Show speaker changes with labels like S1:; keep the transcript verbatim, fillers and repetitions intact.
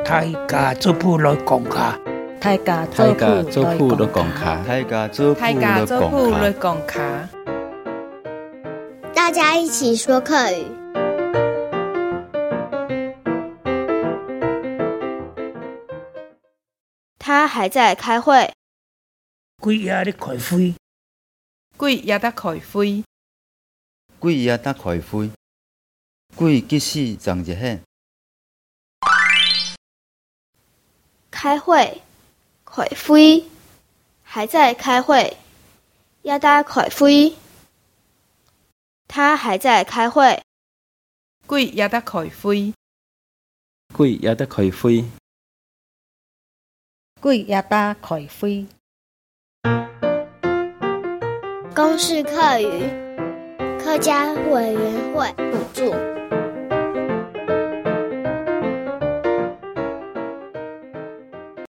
S1: 大家做譜來講卡，
S2: 大家做譜來講卡，
S3: 大家做譜來講卡，
S4: 大家一起說客語。
S5: 他還在開會。
S1: 鬼也在開會，
S3: 鬼也在開會，
S6: 鬼也在開會，鬼其實長得很。
S5: 開會，開會，還在開會，也在開會。他還在開會，
S3: 鬼也在開會，
S2: 鬼也在開會，
S7: 鬼也在開會。
S4: 公視客語客家委員會補助。